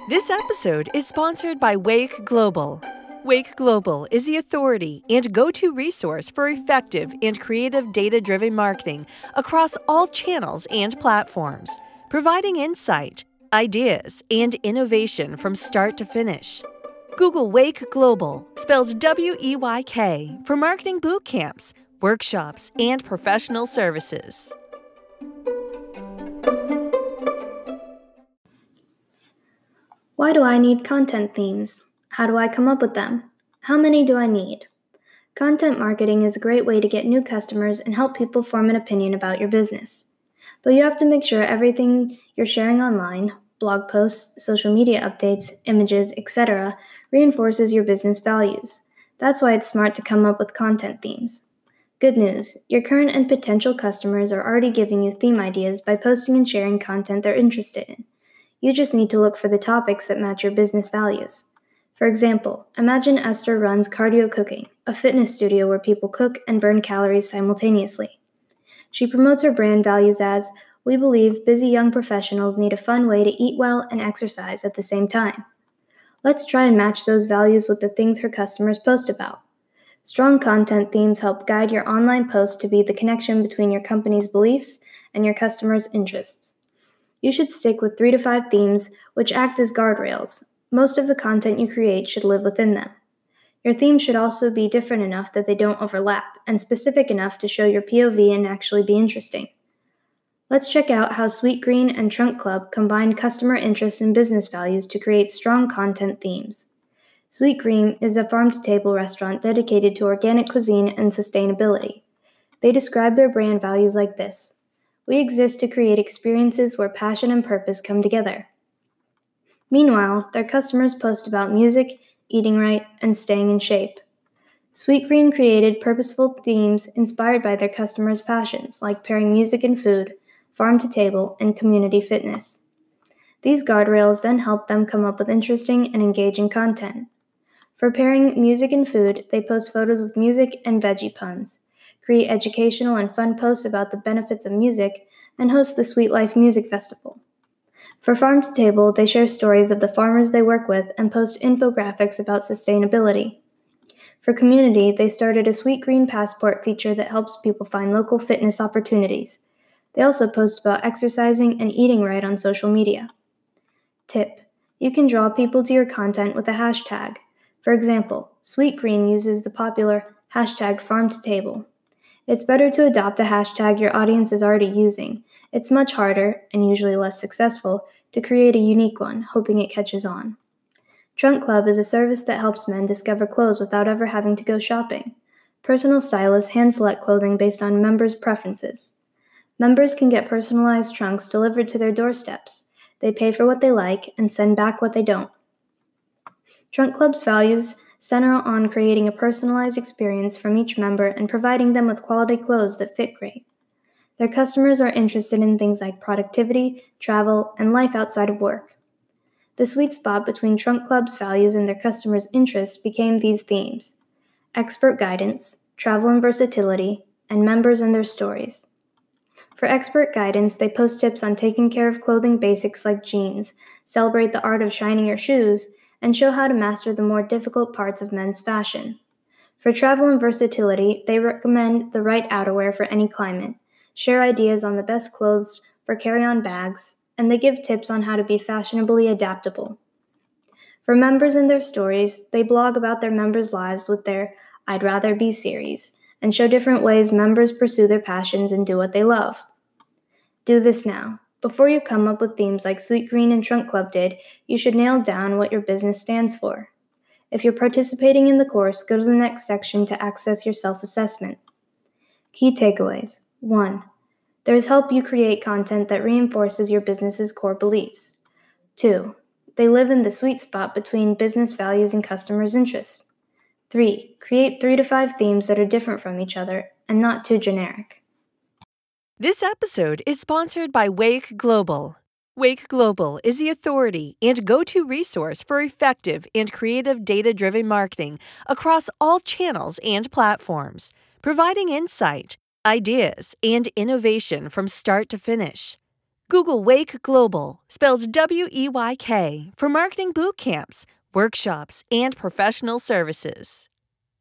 This episode is sponsored by Wake Global. Wake Global is the authority and go-to resource for effective and creative data-driven marketing across all channels and platforms, providing insight, ideas, and innovation from start to finish. Google Wake Global, spells W-E-Y-K, for marketing boot camps, workshops, and professional services. Why do I need content themes? How do I come up with them? How many do I need? Content marketing is a great way to get new customers and help people form an opinion about your business. But you have to make sure everything you're sharing online, blog posts, social media updates, images, etc., reinforces your business values. That's why it's smart to come up with content themes. Good news, your current and potential customers are already giving you theme ideas by posting and sharing content they're interested in. You just need to look for the topics that match your business values. For example, imagine Esther runs Cardio Cooking, a fitness studio where people cook and burn calories simultaneously. She promotes her brand values as, "We believe busy young professionals need a fun way to eat well and exercise at the same time." Let's try and match those values with the things her customers post about. Strong content themes help guide your online posts to be the connection between your company's beliefs and your customers' interests. You should stick with 3 to 5 themes, which act as guardrails. Most of the content you create should live within them. Your themes should also be different enough that they don't overlap, and specific enough to show your POV and actually be interesting. Let's check out how Sweetgreen and Trunk Club combine customer interests and business values to create strong content themes. Sweetgreen is a farm-to-table restaurant dedicated to organic cuisine and sustainability. They describe their brand values like this: "We exist to create experiences where passion and purpose come together." Meanwhile, their customers post about music, eating right, and staying in shape. Sweetgreen created purposeful themes inspired by their customers' passions, like pairing music and food, farm-to-table, and community fitness. These guardrails then help them come up with interesting and engaging content. For pairing music and food, they post photos with music and veggie puns, create educational and fun posts about the benefits of music, and host the Sweet Life Music Festival. For Farm to Table, they share stories of the farmers they work with and post infographics about sustainability. For community, they started a Sweetgreen Passport feature that helps people find local fitness opportunities. They also post about exercising and eating right on social media. Tip: you can draw people to your content with a hashtag. For example, Sweetgreen uses the popular hashtag #FarmToTable. It's better to adopt a hashtag your audience is already using. It's much harder, and usually less successful, to create a unique one, hoping it catches on. Trunk Club is a service that helps men discover clothes without ever having to go shopping. Personal stylists hand-select clothing based on members' preferences. Members can get personalized trunks delivered to their doorsteps. They pay for what they like and send back what they don't. Trunk Club's values center on creating a personalized experience from each member and providing them with quality clothes that fit great. Their customers are interested in things like productivity, travel, and life outside of work. The sweet spot between Trunk Club's values and their customers' interests became these themes: expert guidance, travel and versatility, and members and their stories. For expert guidance, they post tips on taking care of clothing basics like jeans, celebrate the art of shining your shoes, and show how to master the more difficult parts of men's fashion. For travel and versatility, they recommend the right outerwear for any climate, share ideas on the best clothes for carry-on bags, and they give tips on how to be fashionably adaptable. For members and their stories, they blog about their members' lives with their "I'd Rather Be" series, and show different ways members pursue their passions and do what they love. Do this now. Before you come up with themes like Sweetgreen and Trunk Club did, you should nail down what your business stands for. If you're participating in the course, go to the next section to access your self-assessment. Key takeaways. 1. There's help you create content that reinforces your business's core beliefs. 2. They live in the sweet spot between business values and customers' interests. 3. Create 3 to 5 themes that are different from each other and not too generic. This episode is sponsored by Wake Global. Wake Global is the authority and go-to resource for effective and creative data-driven marketing across all channels and platforms, providing insight, ideas, and innovation from start to finish. Google Wake Global, spelled W-E-Y-K, for marketing boot camps, workshops, and professional services.